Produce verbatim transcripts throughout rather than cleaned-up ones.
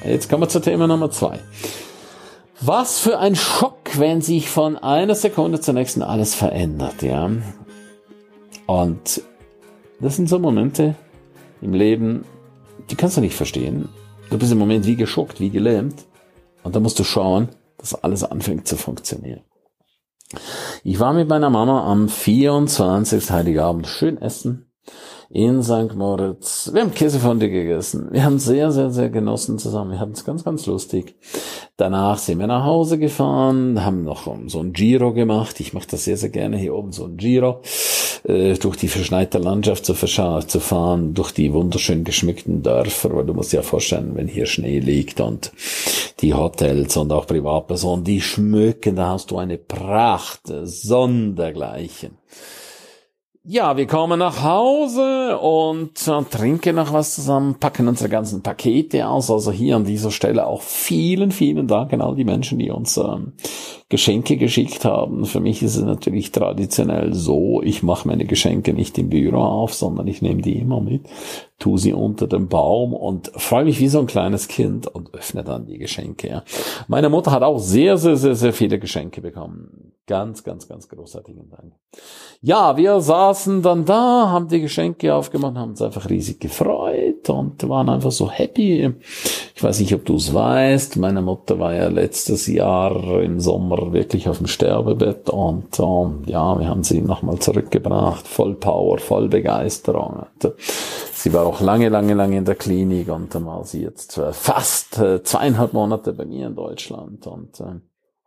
jetzt kommen wir zu Thema Nummer zwei. Was für ein Schock, wenn sich von einer Sekunde zur nächsten alles verändert, ja. Und das sind so Momente im Leben, die kannst du nicht verstehen. Du bist im Moment wie geschockt, wie gelähmt. Und da musst du schauen, dass alles anfängt zu funktionieren. Ich war mit meiner Mama am vierundzwanzigsten Heiligabend schön essen in Sankt Moritz. Wir haben Käsefondue gegessen. Wir haben sehr, sehr, sehr genossen zusammen. Wir hatten es ganz, ganz lustig. Danach sind wir nach Hause gefahren, haben noch so ein Giro gemacht. Ich mache das sehr, sehr gerne hier oben, so ein Giro, äh, durch die verschneite Landschaft zu, zu fahren, durch die wunderschön geschmückten Dörfer, weil du musst dir ja vorstellen, wenn hier Schnee liegt und die Hotels und auch Privatpersonen, die schmücken, da hast du eine Pracht, sondergleichen. Ja, wir kommen nach Hause und äh, trinken noch was zusammen, packen unsere ganzen Pakete aus. Also hier an dieser Stelle auch vielen, vielen Dank an all die Menschen, die uns ähm, Geschenke geschickt haben. Für mich ist es natürlich traditionell so, ich mache meine Geschenke nicht im Büro auf, sondern ich nehme die immer mit, tue sie unter dem Baum und freue mich wie so ein kleines Kind und öffne dann die Geschenke. Ja. Meine Mutter hat auch sehr, sehr, sehr, sehr viele Geschenke bekommen. Ganz, ganz, ganz großartigen Dank. Ja, wir saßen dann da, haben die Geschenke aufgemacht, haben uns einfach riesig gefreut und waren einfach so happy. Ich weiß nicht, ob du es weißt, meine Mutter war ja letztes Jahr im Sommer wirklich auf dem Sterbebett und um, ja, wir haben sie nochmal zurückgebracht, voll Power, voll Begeisterung. Und sie war auch lange, lange, lange in der Klinik und dann war sie jetzt fast zweieinhalb Monate bei mir in Deutschland und äh,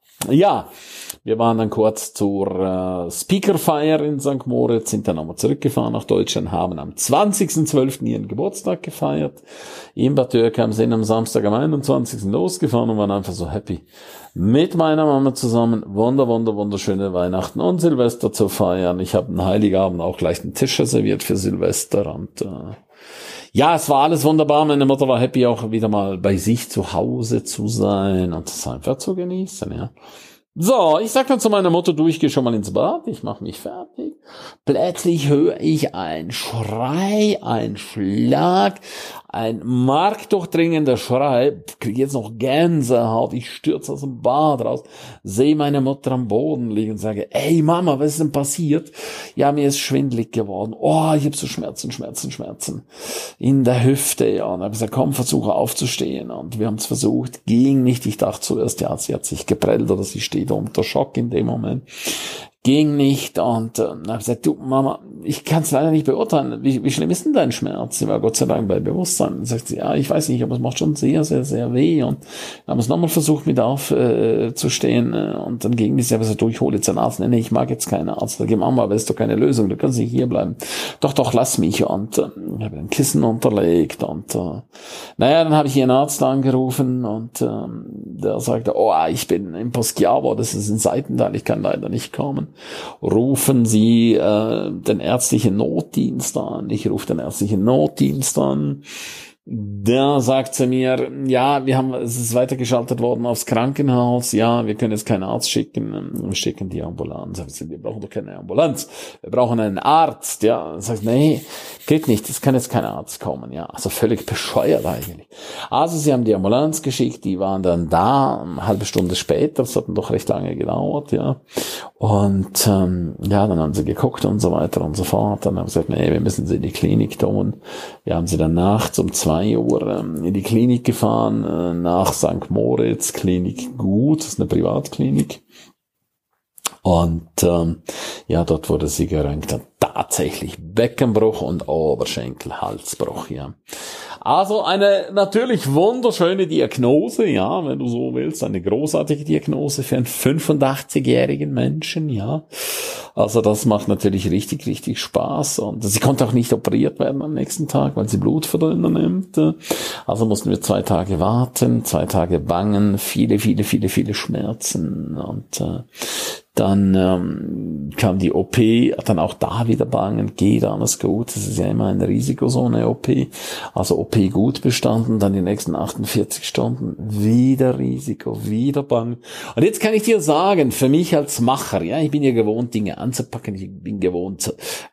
ja, wir waren dann kurz zur äh, Speakerfeier in Sankt Moritz, sind dann nochmal zurückgefahren nach Deutschland, haben am zwanzigsten zwölften ihren Geburtstag gefeiert. In Bad Dürkheim sind am Samstag am einundzwanzigsten losgefahren und waren einfach so happy, mit meiner Mama zusammen wunder, wunder, wunderschöne Weihnachten und Silvester zu feiern. Ich habe einen Heiligabend auch gleich einen Tisch reserviert für Silvester und äh, ja, es war alles wunderbar. Meine Mutter war happy, auch wieder mal bei sich zu Hause zu sein und das einfach zu genießen, ja. So, ich sag dann zu meiner Mutter, du, ich gehe schon mal ins Bad, ich mache mich fertig. Plötzlich höre ich ein Schrei, ein Schlag, ein markdurchdringender Schrei, krieg jetzt noch Gänsehaut, ich stürze aus dem Bad raus, sehe meine Mutter am Boden liegen und sage, ey Mama, was ist denn passiert? Ja, mir ist schwindelig geworden. Oh, ich habe so Schmerzen, Schmerzen, Schmerzen in der Hüfte. Ja, und habe gesagt, komm, versuche aufzustehen. Und wir haben es versucht, ging nicht. Ich dachte zuerst, ja, sie hat sich geprellt oder sie steht unter Schock in dem Moment. Ging nicht und äh, habe gesagt, du Mama, ich kann es leider nicht beurteilen, wie, wie schlimm ist denn dein Schmerz? Sie war Gott sei Dank bei Bewusstsein. Und sagt sie, ja, ich weiß nicht, aber es macht schon sehr, sehr, sehr weh. Und haben es nochmal versucht, mit aufzustehen äh, und dann ging es ja so, du, ich hole jetzt einen Arzt. Nee, nee, ich mag jetzt keinen Arzt. Da geh Mama, aber das ist doch keine Lösung, du kannst nicht hier bleiben. Doch, doch, lass mich. Und äh, ich habe ein Kissen unterlegt und äh, naja, dann habe ich ihren Arzt angerufen und äh, der sagte, oh, ich bin im Poschiavo, das ist ein Seitenteil, ich kann leider nicht kommen. Rufen Sie äh, den ärztlichen Notdienst an. Ich rufe den ärztlichen Notdienst an. Da sagt sie mir, ja, wir haben, es ist weitergeschaltet worden aufs Krankenhaus. Ja, wir können jetzt keinen Arzt schicken. Wir schicken die Ambulanz. Sagt sie, wir brauchen doch keine Ambulanz. Wir brauchen einen Arzt. Ja, sagt, nee, geht nicht. Es kann jetzt kein Arzt kommen. Ja, also völlig bescheuert eigentlich. Also sie haben die Ambulanz geschickt. Die waren dann da, eine halbe Stunde später. Das hat dann doch recht lange gedauert, ja. Und ähm, ja, dann haben sie geguckt und so weiter und so fort. Dann haben sie gesagt, nee, wir müssen sie in die Klinik tun. Wir haben sie dann nachts um zwei Uhr ähm, in die Klinik gefahren, äh, nach Sankt Moritz, Klinik Gut, das ist eine Privatklinik. Und ähm, ja, dort wurde sie geröntgt. Tatsächlich Beckenbruch und Oberschenkel-Halsbruch, ja. Also eine natürlich wunderschöne Diagnose, ja, wenn du so willst, eine großartige Diagnose für einen fünfundachtzigjährigen Menschen, ja. Also das macht natürlich richtig, richtig Spaß und sie konnte auch nicht operiert werden am nächsten Tag, weil sie Blutverdünner nimmt. Also mussten wir zwei Tage warten, zwei Tage bangen, viele, viele, viele, viele Schmerzen und äh, dann ähm, kam die O P, dann auch da wieder bangen, geht alles gut, das ist ja immer ein Risiko, so eine O P. Also O P gut bestanden, dann die nächsten achtundvierzig Stunden wieder Risiko, wieder bangen. Und jetzt kann ich dir sagen, für mich als Macher, ja, ich bin ja gewohnt, Dinge anzupacken, ich bin gewohnt,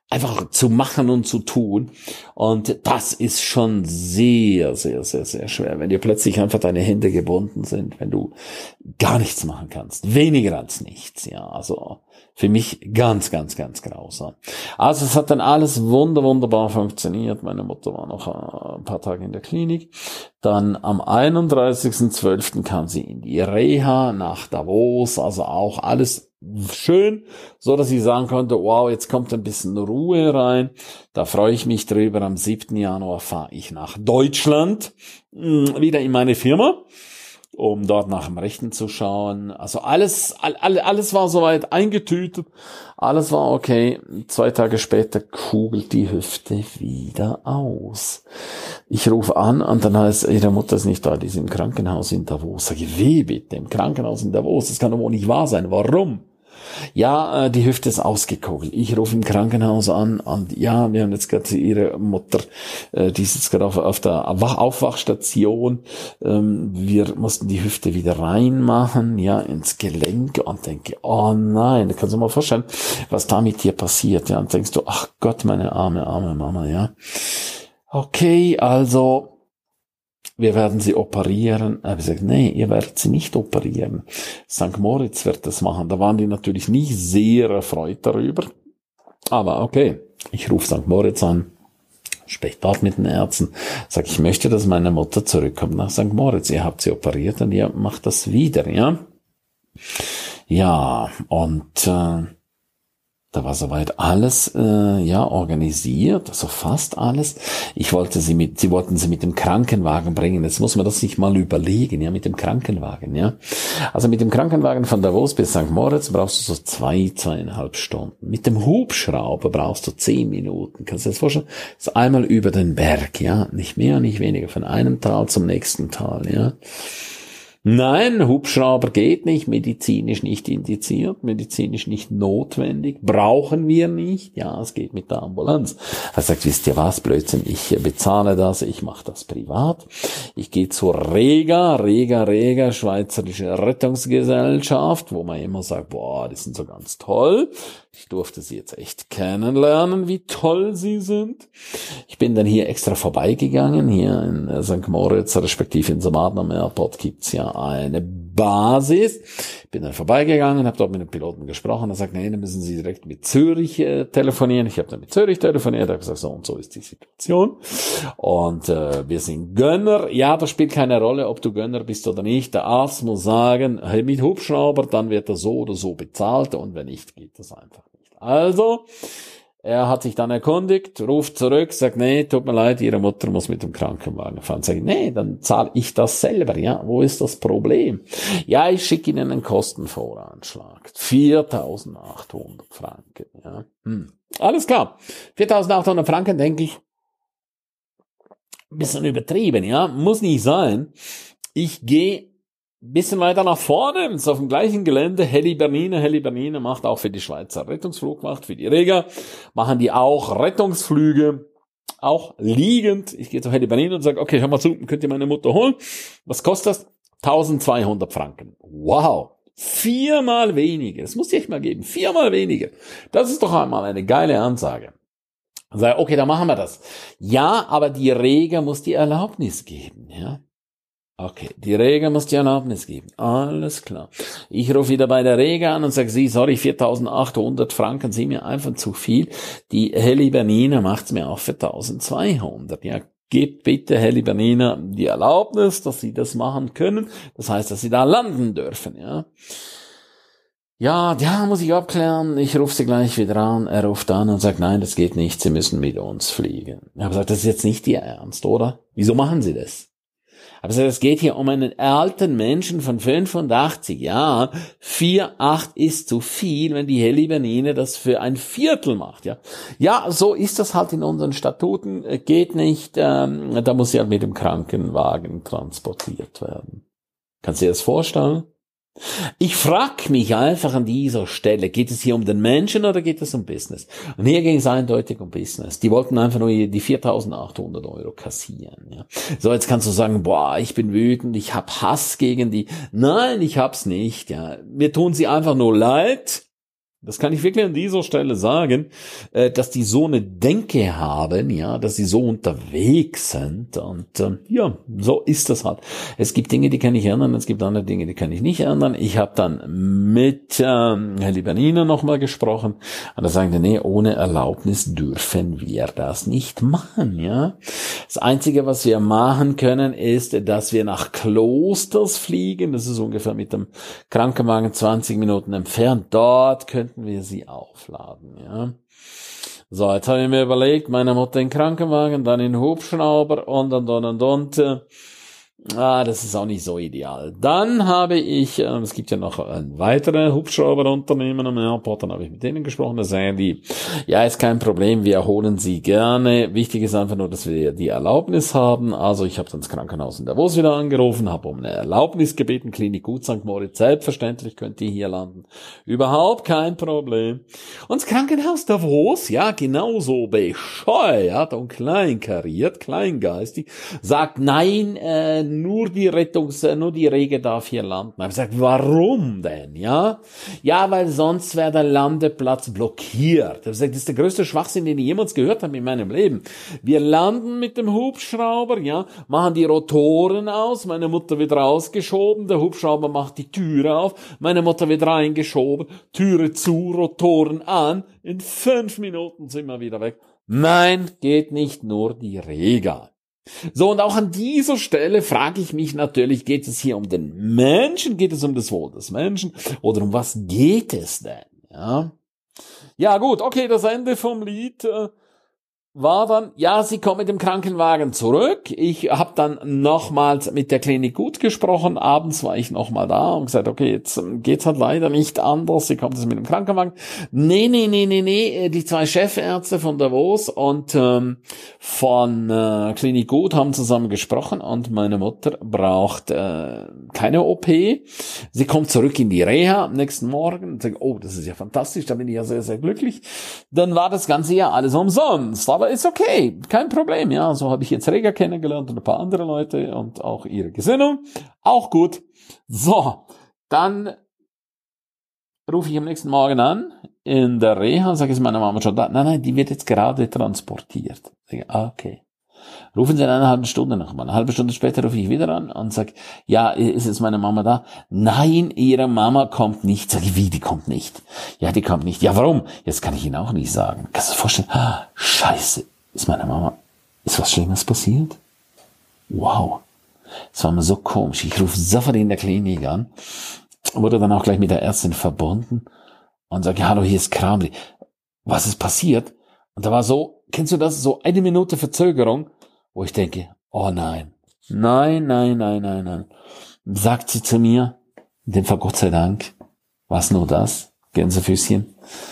einfach zu machen und zu tun. Und das ist schon sehr, sehr, sehr, sehr schwer, wenn dir plötzlich einfach deine Hände gebunden sind, wenn du gar nichts machen kannst. Weniger als nichts, ja. Also für mich ganz, ganz, ganz grausam. Also es hat dann alles wunder, wunderbar funktioniert. Meine Mutter war noch ein paar Tage in der Klinik. Dann am einunddreißigsten zwölften kam sie in die Reha nach Davos, also auch alles schön, so dass ich sagen konnte, wow, jetzt kommt ein bisschen Ruhe rein. Da freue ich mich drüber. Am siebten Januar fahre ich nach Deutschland, wieder in meine Firma, um dort nach dem Rechten zu schauen. Also alles, all, alles war soweit eingetütet, alles war okay. Zwei Tage später kugelt die Hüfte wieder aus. Ich rufe an und dann heißt, ihre Mutter ist nicht da, die ist im Krankenhaus in Davos. Sag ich, wie bitte, im Krankenhaus in Davos? Das kann doch wohl nicht wahr sein. Warum? Ja, äh, die Hüfte ist ausgekugelt. Ich rufe im Krankenhaus an und ja, wir haben jetzt gerade ihre Mutter, äh, die ist jetzt gerade auf, auf der Aufwachstation. Ähm, wir mussten die Hüfte wieder reinmachen, ja, ins Gelenk und denke, oh nein, da kannst du dir mal vorstellen, was da mit dir passiert, ja, und denkst du, ach Gott, meine arme, arme Mama, ja. Okay, also wir werden sie operieren. Er hat gesagt, nee, ihr werdet sie nicht operieren. Sankt Moritz wird das machen. Da waren die natürlich nicht sehr erfreut darüber. Aber okay, ich rufe Sankt Moritz an, spreche dort mit den Ärzten, sage, ich möchte, dass meine Mutter zurückkommt nach Sankt Moritz. Ihr habt sie operiert und ihr macht das wieder, ja? Ja, und äh, da war soweit alles äh, ja organisiert, also fast alles. Ich wollte sie mit, sie wollten sie mit dem Krankenwagen bringen. Jetzt muss man das sich mal überlegen, ja, mit dem Krankenwagen, ja. Also mit dem Krankenwagen von Davos bis Sankt Moritz brauchst du so zwei, zweieinhalb Stunden. Mit dem Hubschrauber brauchst du zehn Minuten. Kannst du dir das vorstellen? Das ist einmal über den Berg, ja, nicht mehr, nicht weniger, von einem Tal zum nächsten Tal, ja. Nein, Hubschrauber geht nicht, medizinisch nicht indiziert, medizinisch nicht notwendig, brauchen wir nicht. Ja, es geht mit der Ambulanz. Er sagt, wisst ihr was, Blödsinn, ich bezahle das, ich mache das privat. Ich gehe zur Rega, Rega, Rega, Schweizerische Rettungsgesellschaft, wo man immer sagt, boah, die sind so ganz toll. Ich durfte sie jetzt echt kennenlernen, wie toll sie sind. Ich bin dann hier extra vorbeigegangen. Hier in Sankt Moritz, respektive in Samaden am Airport, gibt's ja eine Basis. Ich bin dann vorbeigegangen, habe dort mit dem Piloten gesprochen. Er sagt, nee, dann müssen Sie direkt mit Zürich äh, telefonieren. Ich habe dann mit Zürich telefoniert. Er hat gesagt, so und so ist die Situation. Und äh, wir sind Gönner. Ja, das spielt keine Rolle, ob du Gönner bist oder nicht. Der Arzt muss sagen, hey, mit Hubschrauber, dann wird er so oder so bezahlt. Und wenn nicht, geht das einfach. Also, er hat sich dann erkundigt, ruft zurück, sagt, nee, tut mir leid, Ihre Mutter muss mit dem Krankenwagen fahren. Sag ich, nee, dann zahle ich das selber, ja, wo ist das Problem? Ja, ich schicke Ihnen einen Kostenvoranschlag. viertausendachthundert Franken, ja. Hm. Alles klar. viertausendachthundert Franken, denke ich, ein bisschen übertrieben, ja, muss nicht sein. Ich gehe bisschen weiter nach vorne, ist auf dem gleichen Gelände, Heli Bernina. Heli Bernina macht auch für die Schweizer Rettungsflugwacht, für die Rega, machen die auch Rettungsflüge, auch liegend. Ich gehe zu Heli Bernina und sage, okay, hör mal zu, könnt ihr meine Mutter holen? Was kostet das? eintausendzweihundert Franken. Wow. Viermal weniger. Das muss ich echt mal geben. Viermal weniger. Das ist doch einmal eine geile Ansage. Dann sage ich, okay, dann machen wir das. Ja, aber die Rega muss die Erlaubnis geben, ja. Okay, die Rega muss die Erlaubnis geben. Alles klar. Ich rufe wieder bei der Rega an und sage, Sie, sorry, viertausendachthundert Franken sind mir einfach zu viel. Die Heli Bernina macht's mir auch für eintausendzweihundert. Ja, gebt bitte Heli Bernina die Erlaubnis, dass Sie das machen können. Das heißt, dass Sie da landen dürfen, ja. Ja, ja, muss ich abklären. Ich rufe Sie gleich wieder an. Er ruft an und sagt, nein, das geht nicht. Sie müssen mit uns fliegen. Ich habe gesagt, das ist jetzt nicht Ihr Ernst, oder? Wieso machen Sie das? Aber es geht hier um einen alten Menschen von fünfundachtzig Jahren. vier Komma acht ist zu viel, wenn die Heli Bernina das für ein Viertel macht. Ja, ja, so ist das halt in unseren Statuten. Geht nicht. Ähm, da muss sie halt mit dem Krankenwagen transportiert werden. Kannst du dir das vorstellen? Ich frag mich einfach an dieser Stelle, geht es hier um den Menschen oder geht es um Business? Und hier ging es eindeutig um Business. Die wollten einfach nur die viertausendachthundert Euro kassieren. Ja. So, jetzt kannst du sagen, boah, ich bin wütend, ich hab Hass gegen die. Nein, ich hab's nicht. Ja. Mir tun sie einfach nur leid. Das kann ich wirklich an dieser Stelle sagen, äh, dass die so eine Denke haben, ja, dass sie so unterwegs sind und äh, ja, so ist das halt. Es gibt Dinge, die kann ich ändern, es gibt andere Dinge, die kann ich nicht ändern. Ich habe dann mit ähm, Herr Libaniner nochmal gesprochen und da sagen die, nee, ohne Erlaubnis dürfen wir das nicht machen, ja. Das Einzige, was wir machen können, ist, dass wir nach Klosters fliegen, das ist ungefähr mit dem Krankenwagen zwanzig Minuten entfernt, dort könnten wir sie aufladen, ja. So, jetzt habe ich mir überlegt, meine Mutter in Krankenwagen, dann in Hubschrauber und und und und und. Äh, ah, das ist auch nicht so ideal. Dann habe ich, äh, es gibt ja noch ein weitere Hubschrauberunternehmen am Airport, dann habe ich mit denen gesprochen, da sagen die, ja, ist kein Problem, wir holen sie gerne. Wichtig ist einfach nur, dass wir die Erlaubnis haben. Also ich habe dann das Krankenhaus in Davos wieder angerufen, habe um eine Erlaubnis gebeten, Klinik Gut Sankt Moritz, selbstverständlich könnt ihr hier landen. Überhaupt kein Problem. Und das Krankenhaus Davos, ja, genauso bescheuert und kleinkariert, kleingeistig, sagt, nein, äh, nur die Rettungs, nur die Rege darf hier landen. Ich habe gesagt, warum denn, ja? Ja, weil sonst wäre der Landeplatz blockiert. Ich habe gesagt, das ist der größte Schwachsinn, den ich jemals gehört habe in meinem Leben. Wir landen mit dem Hubschrauber, ja, machen die Rotoren aus, meine Mutter wird rausgeschoben, der Hubschrauber macht die Türe auf, meine Mutter wird reingeschoben, Türe zu, Rotoren an, in fünf Minuten sind wir wieder weg. Nein, geht nicht, nur die Rega. So, und auch an dieser Stelle frage ich mich natürlich, geht es hier um den Menschen, geht es um das Wohl des Menschen oder um was geht es denn? Ja, ja gut, okay, das Ende vom Lied äh, war dann, ja, sie kommt mit dem Krankenwagen zurück. Ich habe dann nochmals mit der Klinik Gut gesprochen. Abends war ich nochmal da und gesagt, okay, jetzt geht's halt leider nicht anders. Sie kommt jetzt mit dem Krankenwagen. Nee, nee, nee, nee, nee. Die zwei Chefärzte von Davos und ähm, von äh, Klinik Gut haben zusammen gesprochen und meine Mutter braucht äh, keine O P. Sie kommt zurück in die Reha am nächsten Morgen und sagt, oh, das ist ja fantastisch, da bin ich ja sehr, sehr glücklich. Dann war das Ganze ja alles umsonst. Aber ist okay, kein Problem, ja, so habe ich jetzt Rega kennengelernt und ein paar andere Leute und auch ihre Gesinnung, auch gut. So, dann rufe ich am nächsten Morgen an, in der Reha, sage ich meiner Mama schon da, nein, nein, die wird jetzt gerade transportiert. Sage ich, ah, okay. Rufen Sie in einer halben Stunde nochmal. Eine halbe Stunde später rufe ich wieder an und sage, ja, ist jetzt meine Mama da? Nein, Ihre Mama kommt nicht. Sag ich, wie, die kommt nicht? Ja, die kommt nicht. Ja, warum? Jetzt kann ich Ihnen auch nicht sagen. Kannst du dir vorstellen? Ah, Scheiße, ist meine Mama, ist was Schlimmes passiert? Wow. Das war mir so komisch. Ich rufe sofort in der Klinik an, wurde dann auch gleich mit der Ärztin verbunden und sage, hallo, hier ist Kramli. Was ist passiert? Und da war so, kennst du das? So eine Minute Verzögerung, wo ich denke, oh nein, nein, nein, nein, nein, nein. Sagt sie zu mir, in dem Fall Gott sei Dank, was nur das, Gänsefüßchen.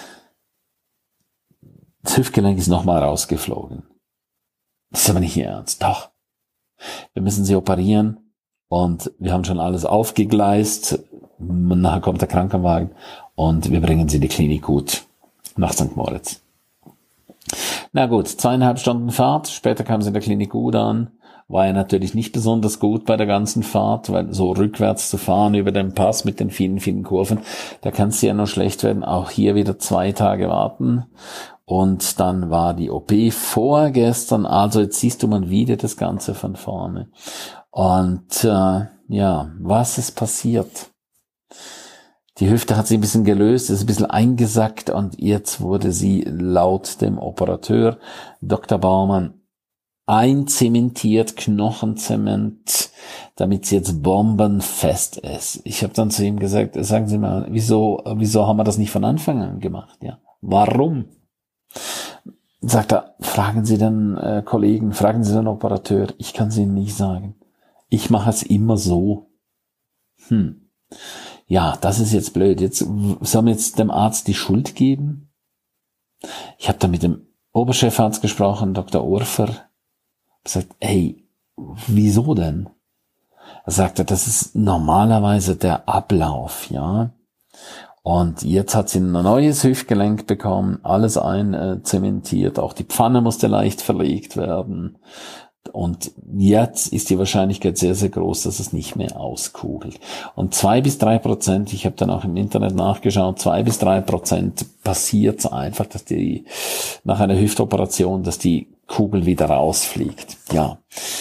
Das Hüftgelenk ist nochmal rausgeflogen. Das ist aber nicht ihr Ernst. Doch. Wir müssen sie operieren und wir haben schon alles aufgegleist. Nachher kommt der Krankenwagen und wir bringen sie in die Klinik Gut nach Sankt Moritz. Na gut, zweieinhalb Stunden Fahrt, später kam sie in der Klinik Gut an, war ja natürlich nicht besonders gut bei der ganzen Fahrt, weil so rückwärts zu fahren über den Pass mit den vielen, vielen Kurven, da kann es ja nur schlecht werden, auch hier wieder zwei Tage warten und dann war die O P vorgestern, also jetzt siehst du mal wieder das Ganze von vorne und äh, ja, was ist passiert? Die Hüfte hat sich ein bisschen gelöst, ist ein bisschen eingesackt und jetzt wurde sie laut dem Operateur Doktor Baumann einzementiert, Knochenzement, damit sie jetzt bombenfest ist. Ich habe dann zu ihm gesagt, sagen Sie mal, wieso, wieso haben wir das nicht von Anfang an gemacht? Ja, warum? Sagt er, fragen Sie den äh, Kollegen, fragen Sie den Operateur. Ich kann es Ihnen nicht sagen. Ich mache es immer so. Hm. Ja, das ist jetzt blöd. Jetzt soll man jetzt dem Arzt die Schuld geben? Ich habe da mit dem Oberchefarzt gesprochen, Doktor Urfer. Gesagt, hey, wieso denn? Er sagte, das ist normalerweise der Ablauf, ja. Und jetzt hat sie ein neues Hüftgelenk bekommen, alles einzementiert, auch die Pfanne musste leicht verlegt werden. Und jetzt ist die Wahrscheinlichkeit sehr, sehr groß, dass es nicht mehr auskugelt. Und zwei bis drei Prozent, ich habe dann auch im Internet nachgeschaut, zwei bis drei Prozent passiert so einfach, dass die nach einer Hüftoperation, dass die Kugel wieder rausfliegt. Ja.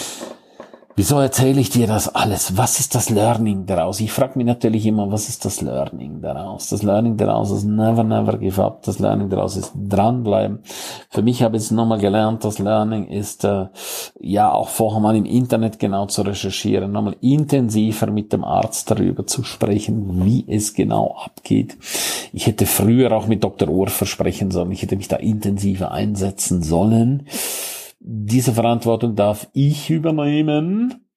Wieso erzähle ich dir das alles? Was ist das Learning daraus? Ich frage mich natürlich immer, was ist das Learning daraus? Das Learning daraus ist never, never give up. Das Learning daraus ist dranbleiben. Für mich habe ich jetzt nochmal gelernt, das Learning ist, äh, ja, auch vorher mal im Internet genau zu recherchieren, nochmal intensiver mit dem Arzt darüber zu sprechen, wie es genau abgeht. Ich hätte früher auch mit Doktor Urfer sprechen sollen. Ich hätte mich da intensiver einsetzen sollen. Diese Verantwortung darf ich übernehmen.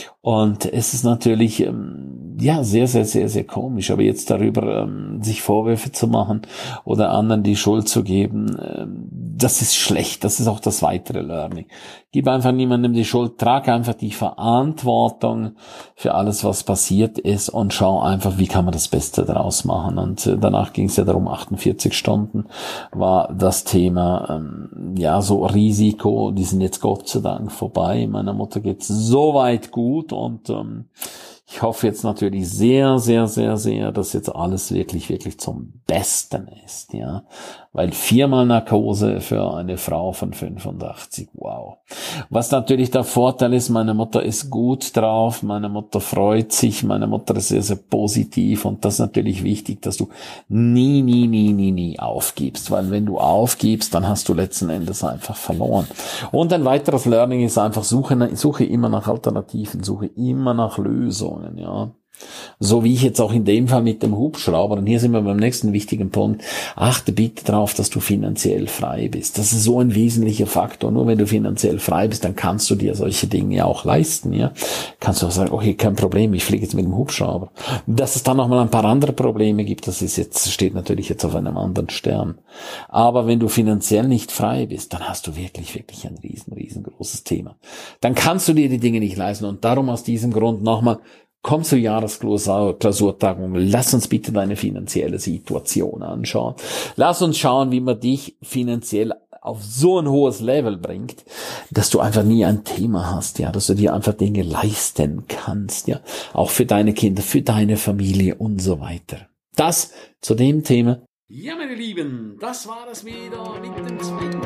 Und es ist natürlich, ähm, ja, sehr, sehr, sehr, sehr komisch. Aber jetzt darüber ähm, sich Vorwürfe zu machen oder anderen die Schuld zu geben, ähm, das ist schlecht. Das ist auch das weitere Learning. Gib einfach niemandem die Schuld. Trag einfach die Verantwortung für alles, was passiert ist und schau einfach, wie kann man das Beste daraus machen. Und äh, danach ging es ja darum, achtundvierzig Stunden war das Thema, ähm, ja, so Risiko. Die sind jetzt Gott sei Dank vorbei. Meiner Mutter geht's so weit gut und ähm, ich hoffe jetzt natürlich sehr, sehr, sehr, sehr, dass jetzt alles wirklich, wirklich zum Besten ist, ja. Weil viermal Narkose für eine Frau von fünfundachtzig, wow. Was natürlich der Vorteil ist, meine Mutter ist gut drauf, meine Mutter freut sich, meine Mutter ist sehr, sehr positiv und das ist natürlich wichtig, dass du nie, nie, nie, nie, nie aufgibst, weil wenn du aufgibst, dann hast du letzten Endes einfach verloren. Und ein weiteres Learning ist einfach, suche, suche immer nach Alternativen, suche immer nach Lösungen, ja. So wie ich jetzt auch in dem Fall mit dem Hubschrauber. Und hier sind wir beim nächsten wichtigen Punkt. Achte bitte darauf, dass du finanziell frei bist. Das ist so ein wesentlicher Faktor. Nur wenn du finanziell frei bist, dann kannst du dir solche Dinge ja auch leisten. Ja, kannst du auch sagen, okay, kein Problem, ich fliege jetzt mit dem Hubschrauber. Dass es dann noch mal ein paar andere Probleme gibt, das ist jetzt, steht natürlich jetzt auf einem anderen Stern. Aber wenn du finanziell nicht frei bist, dann hast du wirklich, wirklich ein riesen, riesengroßes Thema. Dann kannst du dir die Dinge nicht leisten. Und darum aus diesem Grund nochmal, komm zur Jahresklausurtagung, lass uns bitte deine finanzielle Situation anschauen. Lass uns schauen, wie man dich finanziell auf so ein hohes Level bringt, dass du einfach nie ein Thema hast, ja, dass du dir einfach Dinge leisten kannst, ja, auch für deine Kinder, für deine Familie und so weiter. Das zu dem Thema. Ja, meine Lieben, das war es wieder mit dem zweiten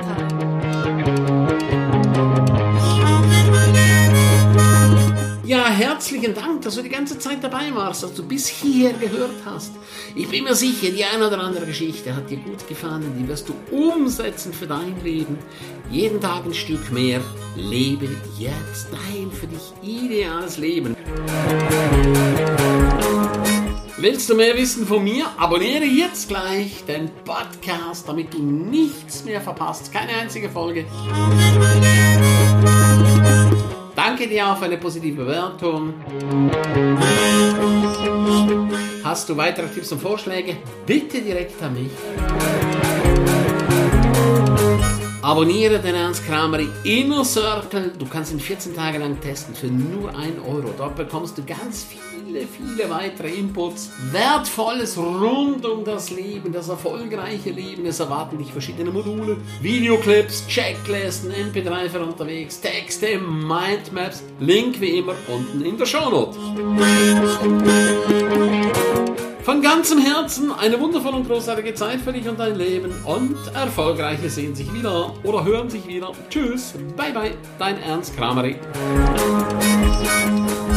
Teil. Ja, herzlichen Dank, dass du die ganze Zeit dabei warst, dass du bis hierher gehört hast. Ich bin mir sicher, die eine oder andere Geschichte hat dir gut gefallen, die wirst du umsetzen für dein Leben. Jeden Tag ein Stück mehr. Lebe jetzt dein für dich ideales Leben. Willst du mehr wissen von mir? Abonniere jetzt gleich den Podcast, damit du nichts mehr verpasst. Keine einzige Folge. Danke dir auch für eine positive Bewertung. Hast du weitere Tipps und Vorschläge? Bitte direkt an mich. Abonniere den Ernst Kramer Inner Circle. Du kannst ihn vierzehn Tage lang testen für nur ein Euro. Dort bekommst du ganz viele, viele weitere Inputs. Wertvolles rund um das Leben, das erfolgreiche Leben. Es erwarten dich verschiedene Module, Videoclips, Checklisten, M P drei für unterwegs, Texte, Mindmaps. Link wie immer unten in der Shownote. Von ganzem Herzen eine wundervolle und großartige Zeit für dich und dein Leben und Erfolgreiche sehen sich wieder oder hören sich wieder. Tschüss, bye bye, dein Ernst Kramer.